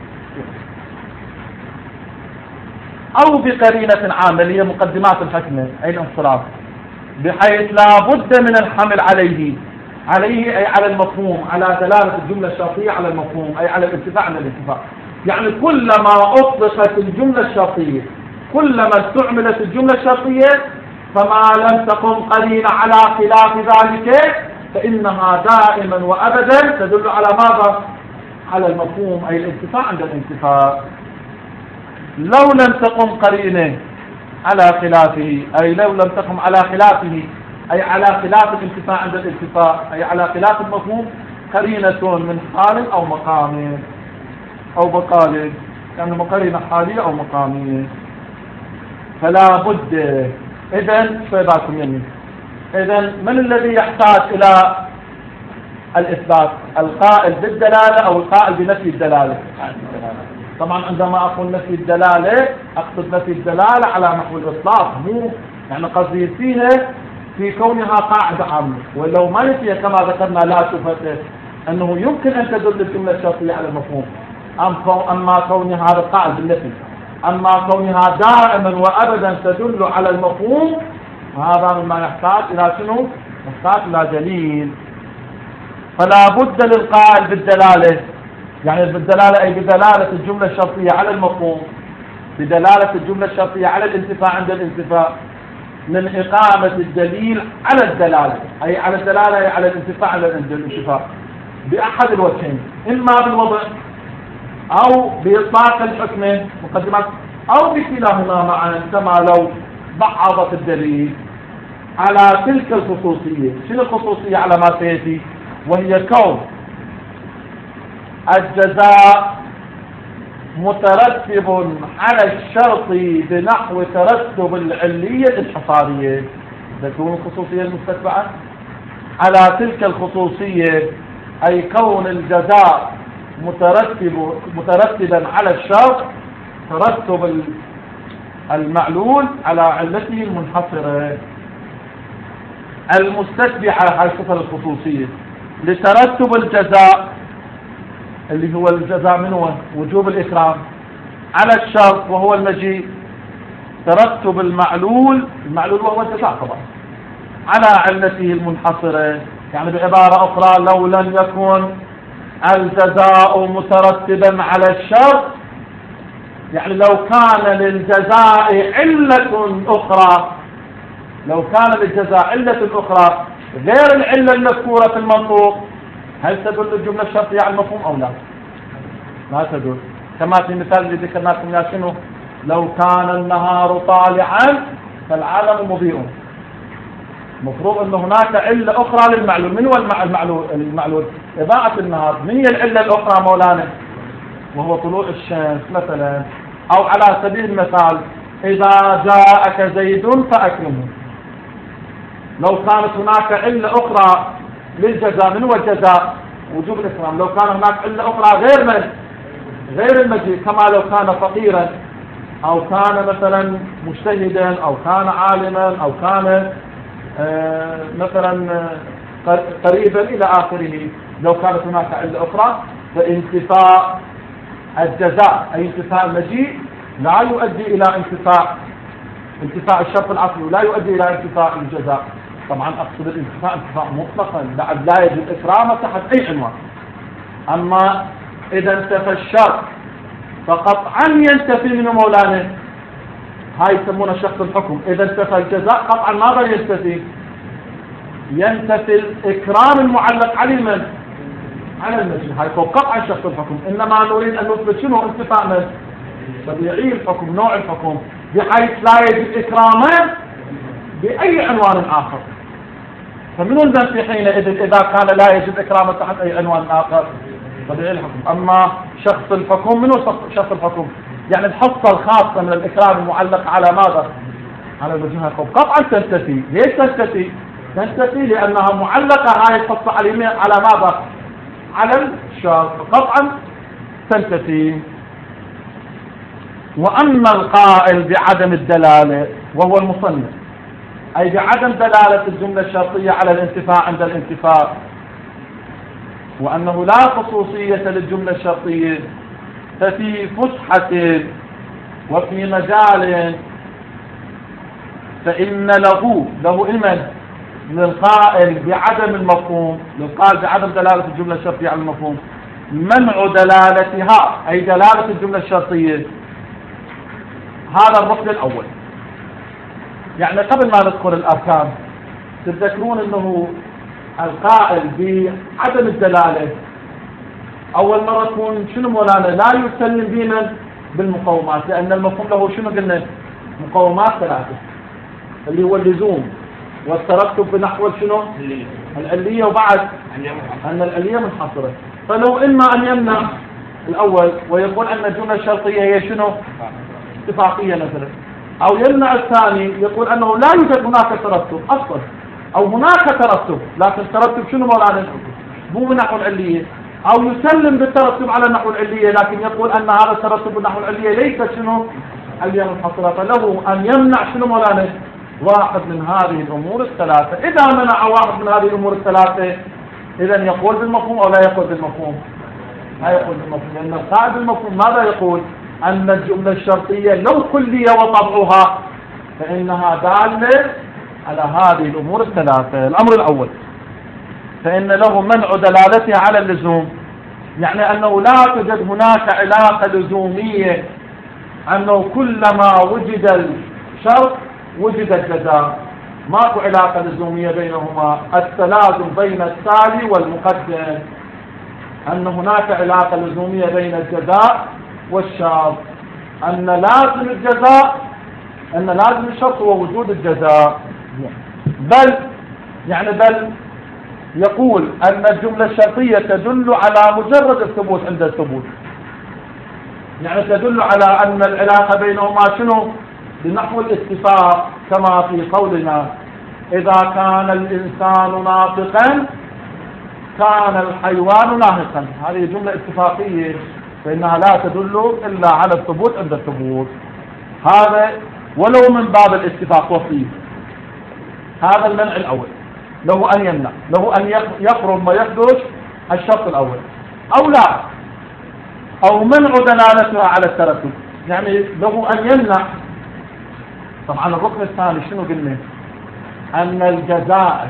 او بقرينة عامة اللي هي مقدمات الحكمة اي الانصراف، بحيث لا بد من الحمل عليه عليه اي على المفهوم، على دلالة الجملة الشرطية على المفهوم اي على الانتفاع عن الانتفاع. يعني كلما اطلقت الجملة الشرطية، كلما استعملت الجملة الشرطية، فما لم تقم قرينة على خلاف ذلك فإنها دائما وأبدا تدل على ماذا؟ على المفهوم أي الانتفاع عند الانتفاع. لو لم تقم قرينة على خلافه أي لو لم تقم على خلافه أي على خلاف الانتفاع عند الانتفاع أي على خلاف المفهوم قرينة من حال أو مقام أو بقال، يعني مقارنة حالية أو مقامية، فلا بد. إذن شبابكم يمين، إذن من الذي يحتاج إلى الإثبات؟ القائل بالدلالة أو القائل بنفي الدلالة؟ طبعا عندما أقول نفي الدلالة أقصد نفي الدلالة على نحو الإطلاق، مو يعني قصدي فيها في كونها قاعدة عامة، ولو ما نفيها كما ذكرنا لا شبهة أنه يمكن أن تدل الجملة الشرطية على المفهوم. أما كونها هذا القائل بالنفي، أما كونها دائما وأبدا تدل على المفهوم، هذا مما يحتاج إلى شنو؟ يحتاج إلى دليل. فلا بد للقائل بالدلالة، يعني بالدلالة أي بدلالة الجملة الشرطية على المفهوم، بدلالة الجملة الشرطية على الانتفاع عند الانتفاع، من إقامة الدليل على الدلالة أي على الدلالة أي على الانتفاع عند الانتفاع بأحد الوجهين، إما بالوضع أو بإطلاق الحكمة مقدمات أو بكلاهما معا، كما لو بعضت الدليل على تلك الخصوصية. شنو الخصوصية على ما سيأتي؟ وهي كون الجزاء مترتب على الشرط بنحو ترتب العلية الحصارية، تكون الخصوصية المستتبعة على تلك الخصوصية، أي كون الجزاء مترتب مترتبا على الشرط ترتب المعلول على علته المنحصرة المستتبعة على صفة الخصوصية لترتب الجزاء اللي هو الجزاء من هو وجوب الإكرام على الشرط وهو المجيء، ترتب المعلول المعلول وهو الجزاء طبعا على علته المنحصرة. يعني بعبارة أخرى لو لم يكن الجزاء مترتبا على الشرط، يعني لو كان للجزاء علة أخرى، لو كان للجزاء علة أخرى غير العلة المذكورة في المنطوق، هل تدل الجملة الشرطية على المفهوم أو لا؟ ما تدل. كما في مثال اللي ذكرناكم يا شنو؟ لو كان النهار طالعا فالعالم مضيء. مفروض أن هناك علة أخرى للمعلول. من هو المعلول؟ المعلول إضاءة النهار. من هي العلة الأخرى مولانا؟ وهو طلوع الشمس مثلا. أو على سبيل المثال إذا جاءك زيد فأكرمه. لو كانت هناك علة أخرى للجزاء، من هو الجزاء؟ وجوب الإكرام. لو كان هناك علة أخرى غير من؟ غير المجيء، كما لو كان فقيرا أو كان مثلا مجتهدا أو كان عالما أو كان آه مثلا آه قريبا إلى آخره. لو كانت هناك علة أخرى فانتفاء الجزاء أي انتفاء المجيء لا يؤدي إلى انتفاء انتفاء الشرط العقلي، لا يؤدي إلى انتفاء الجزاء. طبعا أقصد الانتفاء انتفاء مطلقا بعد لا يجب إكرامه تحت أي عنوان. أما إذا انتفى الشرط فقطعا ينتفي من مولانا، هاي يسمونه شخص الحكم. إذا انتفى الجزاء قطعا ماذا ينتفي؟ ينتفي الإكرام المعلق على من؟ على المجيء. هاي قطعا شخص الحكم. إنما نريد أن نثبت شنو انتفاء من؟ طبيعي الحكم، نوع الحكم، بحيث لا يجب إكرامه بأي عنوان آخر. فمن الذنب في حينئذ إذا كان لا يجب إكرامه تحت أي عنوان آخر؟ طبيعي الحكم. أما شخص الحكم، منو شخص الحكم؟ يعني الحصة الخاصة من الإكرام المعلق على ماذا؟ على وجهها القوم قطعا تنتفي. ليش تنتفي؟ تنتفي لأنها معلقة هاي القصة على على ماذا؟ على الشرط، قطعا تنتفي. وأما القائل بعدم الدلالة وهو المصنف، أي بعدم دلالة الجملة الشرطية على الانتفاع عند الانتفاع، وأنه لا خصوصية للجملة الشرطية، ففي فسحة وفي مجال فإن له له إمن للقائل بعدم المفهوم، للقائل بعدم دلالة الجملة الشرطية على المفهوم، منع دلالتها أي دلالة الجملة الشرطية. هذا الركن الأول. يعني قبل ما ندخل الأركان تتذكرون أنه القائل بعدم الدلالة أول مرة تكون شنو مولانا؟ لا يسلم بنا بالمقومات، لأن المفهوم له شنو قلنا؟ مقومات ثلاثة، اللي هو اللزوم والترتب بنحو شنو؟ العلية، وبعد أن العلية منحصرة. فلو إما أن يمنع الأول ويقول أن الجملة الشرطية هي شنو؟ اتفاقية مثلا، أو يمنع الثاني يقول أنه لا يوجد هناك ترتب أصلا، أو هناك ترتب لكن ترتب شنو مولانا؟ مو بنحو العلية، أو يسلم بالترتب على النحو العلية لكن يقول أن هذا الترتب بالنحو العلية ليس شنو؟ علية منحصرة. فله أن يمنع شنو مولانا؟ واحد من هذه الأمور الثلاثة. إذا منع واحد من هذه الأمور الثلاثة إذن يقول بالمفهوم أو لا يقول بالمفهوم؟ لا يقول بالمفهوم، لأن القائل بالمفهوم ماذا يقول؟ أن الجملة الشرطية لو كلية وطبعها فإنها دالة على هذه الأمور الثلاثة. الأمر الأول، فإن له منع دلالتها على اللزوم، يعني أنه لا توجد هناك علاقة لزومية، أنه كلما وجد الشرط وجد الجزاء، ماكو علاقة لزومية بينهما، التلازم بين التالي والمقدم، أن هناك علاقة لزومية بين الجزاء والشرط، أن لازم الجزاء أن لازم الشرط هو وجود الجزاء. بل يعني بل يقول أن الجملة الشرطية تدل على مجرد الثبوت عند الثبوت، يعني تدل على أن العلاقة بينهما شنو؟ بنحو الاتفاق، كما في قولنا إذا كان الإنسان ناطقا كان الحيوان ناهقا. هذه جملة اتفاقية فإنها لا تدل إلا على الثبوت عند الثبوت، هذا ولو من باب الاتفاق وفيه. هذا المنع الأول، له أن يمنع، له أن يقرب ويخرج الشرط الأول، أو لا، أو منع دلالتها على الترتب، يعني له أن يمنع. طبعا الركن الثاني شنو قلنا؟ أن الجزاء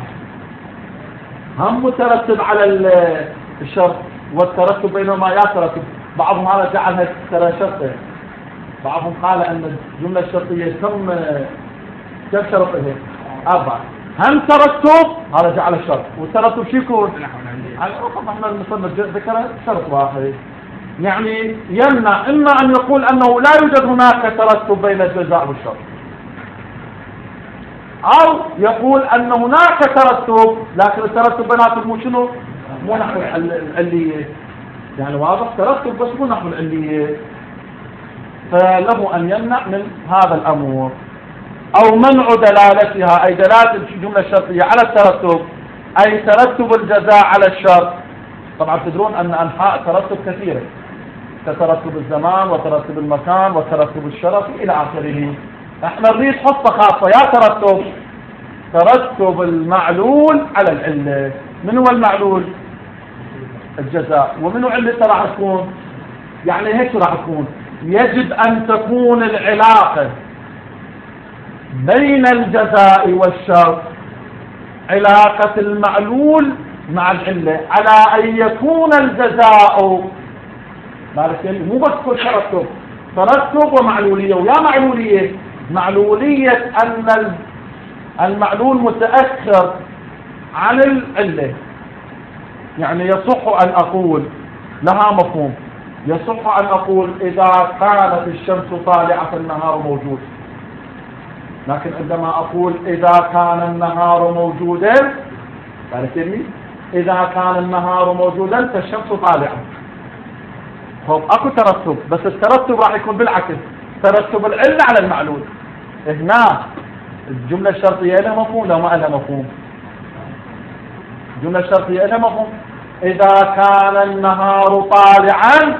هم مترتب على الشرط، والترتب بينهما يا ترتب. بعضهم هذا جعلها ترى شرطين، بعضهم قال أن الجملة الشرطية كم كم شرط هي؟ أربعة، هم ترتب هذا جعل الشرط، والترتب شو يكون؟ على طبعا احنا المصنف ذكر شرط واحد، يعني يمنع إما أن يقول أنه لا يوجد هناك ترتب بين الجزاء والشرط، أو يقول أن هناك ترتب لكن الترتب بيناتهم مو شنو؟ مو نحو العلية، يعني واضح ترتب بس مو نحو العلية. فله أن يمنع من هذا الأمر، أو منع دلالتها أي دلالة الجملة الشرطية على الترتب، أي ترتب الجزاء على الشرط. طبعا تدرون أن أنحاء الترتب كثيرة، كترتب الزمان وترتب المكان وترتب الشرط إلى آخره. احنا نريد حطة خاصة، يا ترتب ترتب المعلول على العلة. من هو المعلول؟ الجزاء. ومنه علته راح تكون؟ يعني هيك راح تكون، يجب أن تكون العلاقة بين الجزاء والشرط علاقة المعلول مع العلة، على أن يكون الجزاء مو بس كل ترتب، ترتب ومعلولية. ويا معلولية، معلولية أن المعلول متأخر عن العلة، يعني يصح أن أقول لها مفهوم، يصح أن أقول إذا كانت الشمس طالعة فالنهار موجود، لكن عندما أقول إذا كان النهار موجودا، تعرفني إذا كان النهار موجودا فالشمس طالعة، طب أكو ترتب، بس الترتب راح يكون بالعكس، ترتب العلة على المعلول. هنا الجملة الشرطية لها مفهوم لو ما لها مفهوم؟ الجملة الشرطية لها مفهوم. إذا كان النهار طالعا،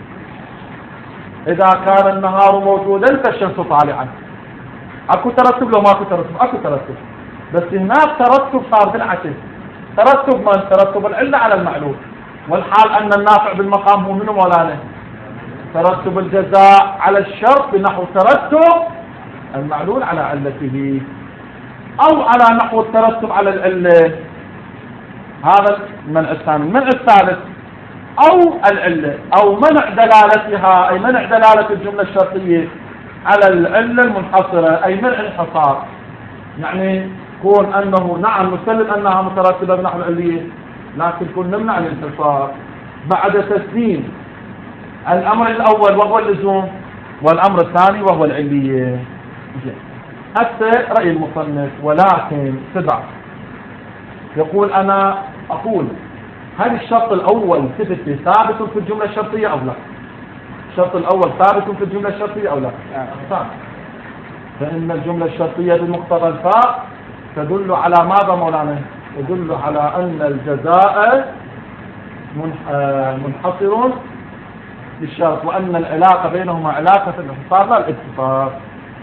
إذا كان النهار موجودا فالشمس طالعا. أكو ترتب لو ماكو ترتب؟ أكو ترتب، بس هناك ترتب صار بالعكس. ترتب من؟ ترتب العلة على المعلول، والحال أن النافع بالمقام هو منه مولانا ترتب الجزاء على الشرط بنحو ترتب المعلول على علته، أو على نحو الترتب على العلة. هذا المنع الثاني. المنع الثالث أو العلة أو منع دلالتها، أي منع دلالة الجملة الشرطية على العلة المنحصرة، أي منع الحصار. يعني كون أنه نعم نسلم أنها مترتبة بنحو العلية، لكن كن نمنع الانحصار بعد تسليم الأمر الأول وهو اللزوم، والأمر الثاني وهو العلية. حتى رأي المصنف. ولكن سبع يقول أنا أقول هل الشرط الأول ثابت في الجملة الشرطية أو لا؟ الشرط الأول ثابت في الجملة الشرطية أو لا؟ ثابت. فإن الجملة الشرطية بمقتضى الفاء تدل على ماذا مولانا؟ تدل على أن الجزاء منحصر للشرط، وأن العلاقة بينهما علاقة الانحصار لا الاتفاق.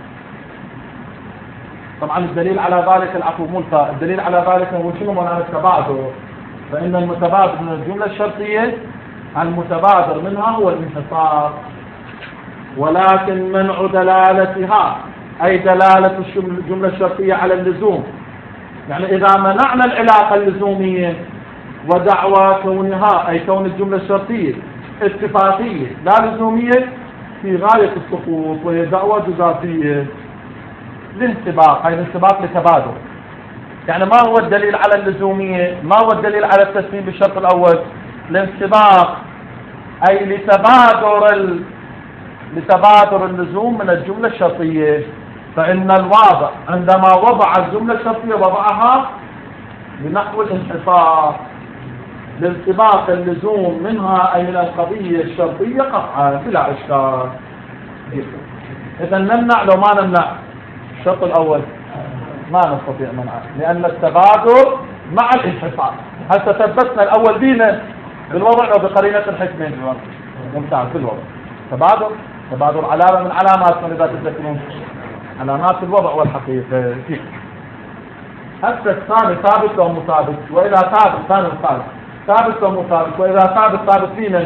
طبعا الدليل على ذلك العفو ملفى، الدليل على ذلك هو شنو مولانا؟ التبادر. فإن المتبادر من الجملة الشرطية المتبادر منها هو الانحصار، ولكن منع دلالتها أي دلالة الجملة الشرطية على اللزوم. يعني إذا منعنا العلاقة اللزومية ودعوى كونها أي كون الجملة الشرطية اتفاقية لا لزومية في غاية السقوط، وهي دعوى جزافية لانسباق، أي الانسباق لتبادل. يعني ما هو الدليل على اللزومية؟ ما هو الدليل على التسليم بالشرط الأول؟ الانسباق، أي لتبادر ال... لتبادر اللزوم من الجملة الشرطية. فإن الواضع عندما وضع الجملة الشرطية وضعها بنحو الانحصار لانطباق اللزوم منها أي من القضية الشرطية قطعا بلا إشكال. إذا نمنع لو ما نمنع الشرط الأول؟ ما نستطيع منعه، لأن التبادر مع الانحصار. هل تثبتنا الأول بينا بالوضع أو بقرينة الحكمة؟ ممتاز. بالوضع تبادر، تبادر علامة من علامات من إذا تذكرون علامات الوضع والحقيقة. هسه الثاني ثابت أو مثابت؟ وإذا ثابت ثاني ثابت ثابت أو مثابت؟ وإذا ثابت ثابت فينا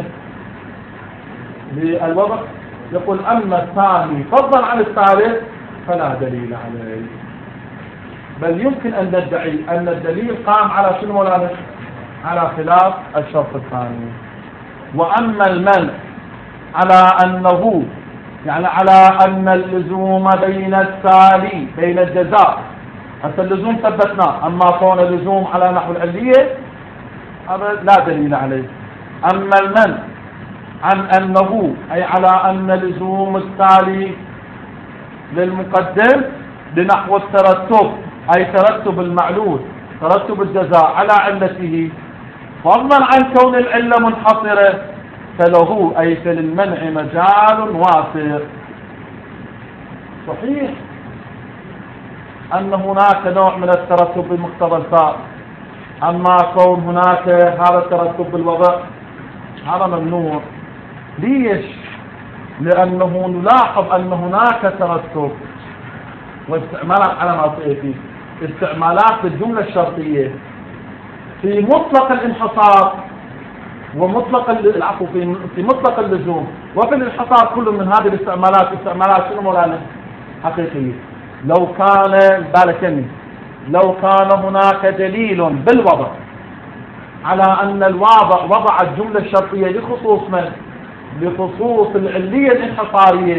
بالوضع. يقول أما الثاني فضلا عن الثالث فلا دليل عليه، بل يمكن أن ندعي أن الدليل قام على شنو مولانا؟ على خلاف الشرط الثاني. وأما المنع على أنه يعني على أن اللزوم بين التالي بين الجزاء، حتى اللزوم ثبتناه، أما كون اللزوم على نحو العلية هذا لا دليل عليه. أما المنع عن أنه أي على أن لزوم التالي للمقدم لنحو الترتب أي ترتب المعلول ترتب الجزاء على علته، فضلا عن كون العلة منحصرة، فله أي فللمنع مجال واسع. صحيح أن هناك نوع من الترتب بمقتضى الفاء، أما كون هناك هذا الترتب بالوضع هذا ممنوع. ليش؟ لأنه نلاحظ أن هناك ترتب واستعمالات على ما سيأتي، استعمالات بالجملة الشرطية في مطلق الانحصار ومطلق العفو في في مطلق اللزوم وفي الانحصار. كل من هذه الاستعمالات استعمالات شنو مولانا؟ حقيقية. لو كان بالكني لو كان هناك دليل بالوضع على أن الواضع وضع الجملة الشرطية لخصوص من؟ لخصوص العلية الانحصارية،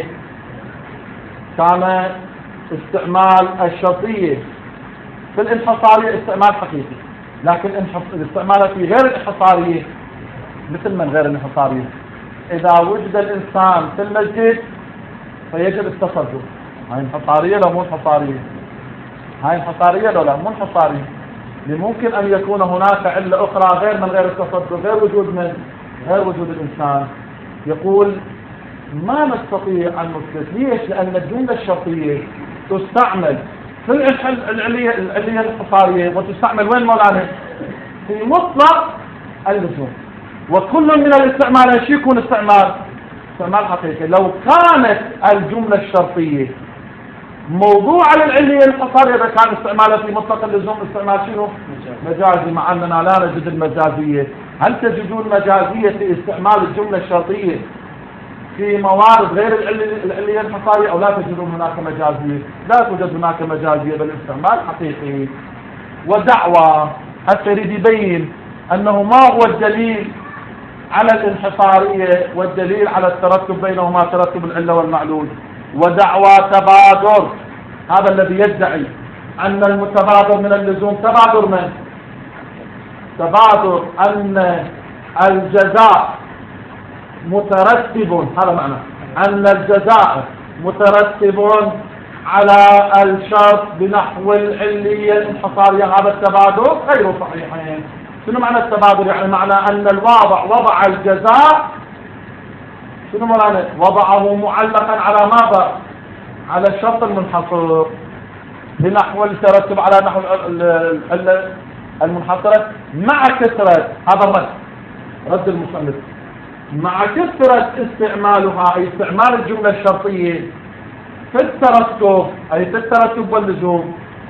كان استعمال الشرطية في الانحصارية استعمال حقيقي. لكن الاستعمال في غير الانحصارية مثل من غير الانحصارية؟ إذا وجد الإنسان في المسجد فيجب التصدق. هاي انحصارية لو مو انحصارية؟ هاي انحصارية لو لا مو انحصارية. لممكن أن يكون هناك علة أخرى غير من غير التصدق، غير وجود من غير وجود الإنسان. يقول ما نستطيع أن نثبت. ليش؟ لأن الجملة الشرطية تستعمل في العلية العلية الحصارية وتستعمل وين مولانا؟ في مطلق اللزوم. وكل من الاستعمال ايش يكون استعمال؟ استعمال حقيقي. لو كانت الجملة الشرطية موضوع للعلية الحصارية إذا كان استعمالها في مطلق اللزوم استعمال شنو؟ مجازي، مع أننا لا نجد المجازية. هل تجدون مجازية في استعمال الجملة الشرطية في موارد غير العلية الحصارية أو لا تجدون هناك مجازية؟ لا توجد هناك مجازية بل استعمال حقيقي. ودعوى حتى يريد يبين أنه ما هو الدليل على الانحصارية والدليل على الترتب بينهما ترتب العلة والمعلول. ودعوى تبادر، هذا الذي يدعي أن المتبادر من اللزوم تبادر من؟ تبادر أن الجزاء مترتب، هذا معنى أن الجزاء مترتب على الشرط بنحو العلية الانحصارية، هذا التبادر غير صحيحين. شنو معنى التبادر؟ يعني معنى أن الواضع وضع الجزاء شنو معنى؟ وضعه معلقا على ماذا؟ على الشرط المنحصر بنحو الترتب على نحو المنحصرة مع كثرة، هذا الرد رد المصنف، مع كثرة استعمالها أي استعمال الجملة الشرطية في الترتب أي في الترتب واللزوم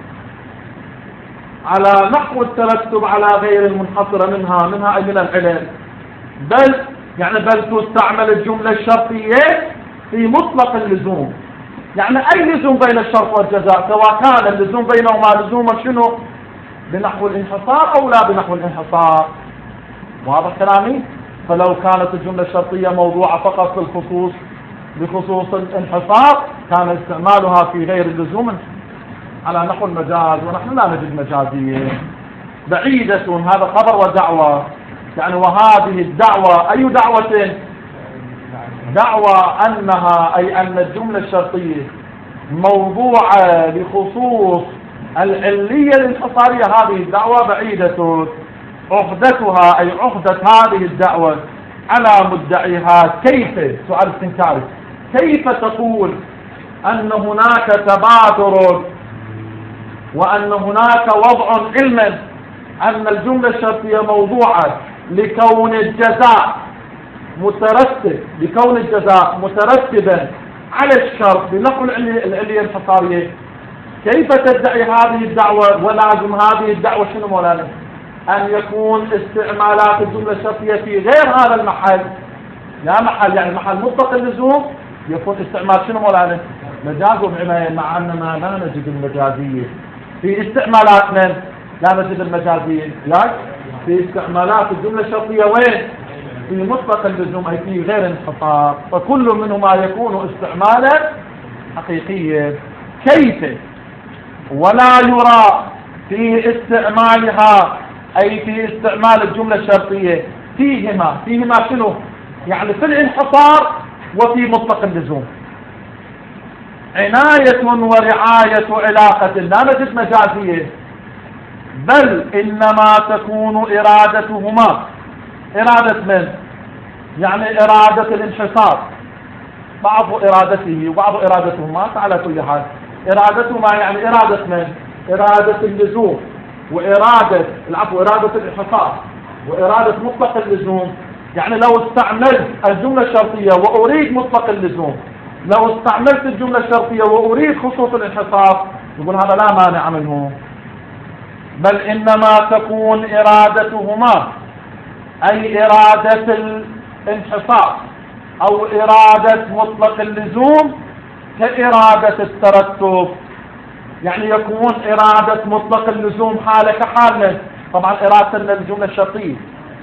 على نحو الترتب على غير المنحصرة منها منها أي من العلل، بل يعني بل تستعمل الجملة الشرطية في مطلق اللزوم. يعني أي لزوم بين الشرط والجزاء، سواء كان اللزوم بينهما لزوما شنو؟ بنحو الانحصار أو لا بنحو الانحصار. واضح كلامي؟ فلو كانت الجملة الشرطية موضوعة فقط في الخصوص بخصوص الانحصار كان استعمالها في غير اللزوم على نحو المجاز، ونحن لا نجد مجازية. بعيدة، هذا خبر ودعوة. يعني وهذه الدعوة أي دعوة؟ دعوة أنها أي أن الجملة الشرطية موضوعة بخصوص العلية الانحصارية، هذه الدعوة بعيدة. عقدتها أي عقدة هذه الدعوة على مدعيها. كيف؟ سؤال استنكاري. كيف تقول أن هناك تبادر وأن هناك وضع علما أن الجملة الشرطية موضوعة لكون الجزاء مترتب لكون الجزاء مترتبا على الشرط بنحو العلية الحصارية؟ كيف تدعي هذه الدعوة ولازم هذه الدعوة شنو مولانا؟ أن يكون استعمالات الجملة الشرطية في غير هذا المحل، لا محل يعني محل مطلق اللزوم يكون استعمال شنو مولانا؟ مجاز وعناية، مع أننا لا نجد المجازية في استعمالاتنا، لا نجد المجازية لا في استعمالات الجملة الشرطية وين؟ في مطلق اللزوم أي في غير انحصار، فكل منهما يكون استعمالا حقيقيا. كيف؟ ولا يرى في استعمالها أي في استعمال الجملة الشرطية فيهما فيهما شنو؟ يعني في الانحصار وفي مطلق اللزوم عناية ورعاية علاقة، لا نجد مجازية، بل إنما تكون إرادتهما إرادة من؟ يعني إرادة الانحصار، بعض إرادته وبعض إرادتهما على كل حال. إرادتهما يعني إرادة من؟ إرادة اللزوم وإرادة العفو إرادة الانحصار وإرادة مطلق اللزوم. يعني لو استعملت الجملة الشرطية وأريد مطلق اللزوم، لو استعملت الجملة الشرطية وأريد خصوص الانحصار، يقول هذا لا مانع منه، بل إنما تكون إرادتهما أي إرادة الانحصار أو إرادة مطلق اللزوم كإرادة الترتب. يعني يكون إرادة مطلق اللزوم حالة كحالة، طبعا إرادة الجملة الشرطية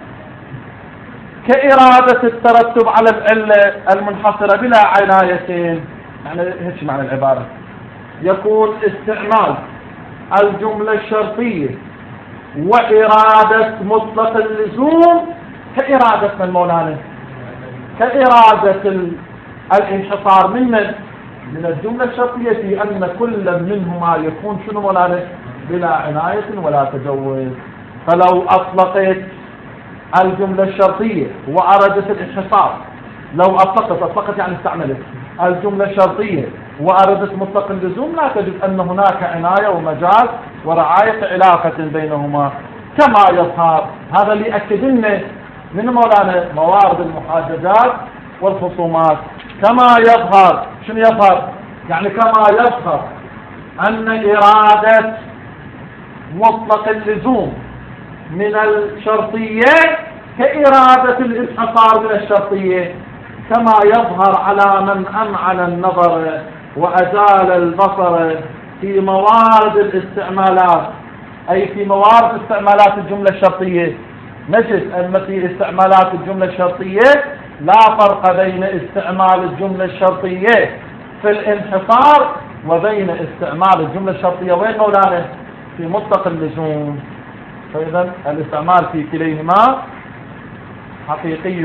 كإرادة الترتب على العلة المنحصرة بلا عنايتين. يعني هيك معنى العبارة، يكون استعمال الجملة الشرطية وإرادة مطلق اللزوم كإرادة من مولانا كإرادة الانحصار من من من الجملة الشرطية، في أن كل منهما يكون شنو مولانا؟ بلا عناية ولا تجوز. فلو أطلقت الجملة الشرطية وأرادت الانحصار، لو أطلقت أطلقت يعني استعملت الجملة الشرطية وأردت مطلق اللزوم لا تجد أن هناك عناية ومجال ورعاية علاقة بينهما كما يظهر. هذا اللي يأكد لنا من مولانا موارد المحاججات والخصومات كما يظهر. شنو يظهر؟ يعني كما يظهر أن إرادة مطلق اللزوم من الشرطية كإرادة الانحصار من الشرطية، كما يظهر على من أمعن النظر وأزال البصر في موارد الاستعمالات، أي في موارد استعمالات الجملة الشرطية. نجد أن في استعمالات الجملة الشرطية لا فرق بين استعمال الجملة الشرطية في الانحصار وبين استعمال الجملة الشرطية وين مولانا؟ في مطلق اللزوم. فإذا الاستعمال في كليهما حقيقي.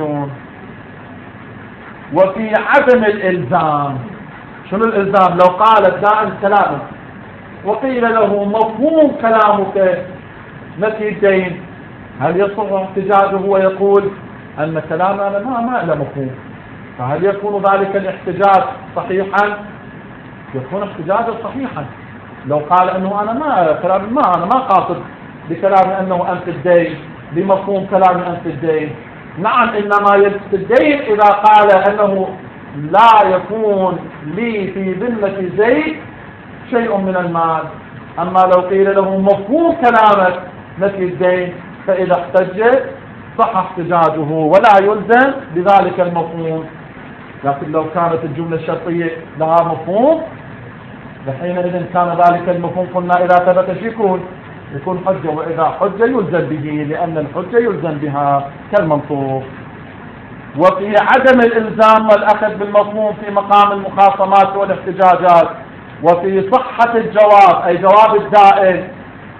وفي عدم الإلزام، شنو الإلزام؟ لو قال الدائم كلامه وقيل له مفهوم كلامك نفي الدين، هل يصح احتجاجه ويقول أن كلامنا ما ما له مفهوم؟ فهل يكون ذلك الاحتجاج صحيحا؟ يكون احتجاجا صحيحا لو قال أنه أنا ما كلامي ما أنا ما قاصد بكلامي أنه أنت الدين بمفهوم كلامي أنت الدين. نعم، إنما يلبس الدين إذا قال أنه لا يكون لي في ذمة زيد شيء من المال. أما لو قيل له مفهوم كلامك نفي الدين فإذا احتج صح احتجاجه ولا يلزم بذلك المفهوم. لكن لو كانت الجملة الشرطية لها مفهوم فحينئذ كان ذلك المفهوم قلنا إذا ثبت يكون يكون حجة، وإذا حجة يلزم به لأن الحجة يلزم بها كالمنطوق. وفي عدم الإلزام والأخذ بالمفهوم في مقام المخاصمات والاحتجاجات. وفي صحة الجواب أي جواب الدائن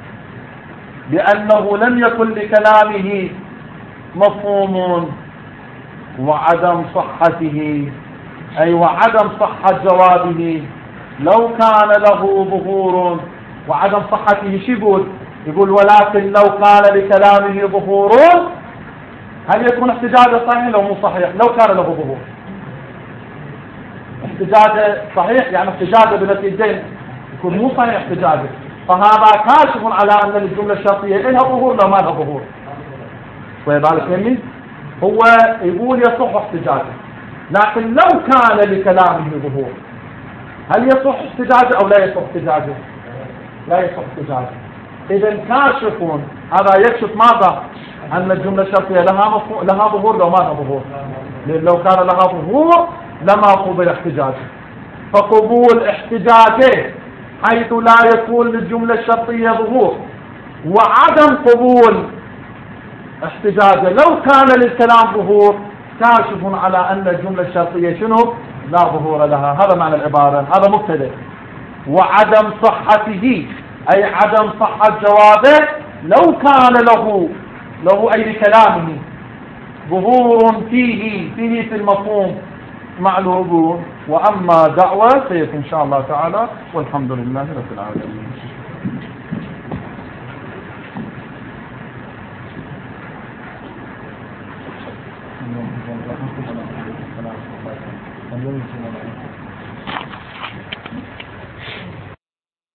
بأنه لم يكن لكلامه مفهوم وعدم صحته أي وعدم صحة جوابه لو كان له ظهور. وعدم صحته شو يقول؟ يقول ولكن لو كان لكلامه ظهور هل يكون احتجاجه صحيح لو مو صحيح؟ لو كان له ظهور احتجاجه صحيح، يعني احتجاجه بنفي الدين يكون مو صحيح احتجاجه، فهذا كاشف على أن الجملة الشرطية لها ظهور لو ما لها ظهور. وذلك يمين هو يقول يصح احتجاجه، لكن لو كان لكلامه ظهور هل يصح احتجاجه أو لا يصح احتجاجه؟ لا يصح احتجاجه. إذا كاشف هذا يكشف ماذا؟ أن الجملة الشرطية لها لها ظهور لو ما لها ظهور، لأن لو كان لها ظهور لما قبل احتجاجه. فقبول احتجاجه حيث لا يكون للجملة الشرطية ظهور، وعدم قبول احتجاجه لو كان للكلام ظهور كاشف على أن الجملة الشرطية شنو؟ لا ظهور لها. هذا معنى العبارة، هذا مبتدأ. وعدم صحته أي عدم صحة جوابه لو كان له له أي لكلامه ظهور فيه فيه في المفهوم معلوم. وأما دعوة سيكون إن شاء الله تعالى، والحمد لله رب العالمين. Thank you.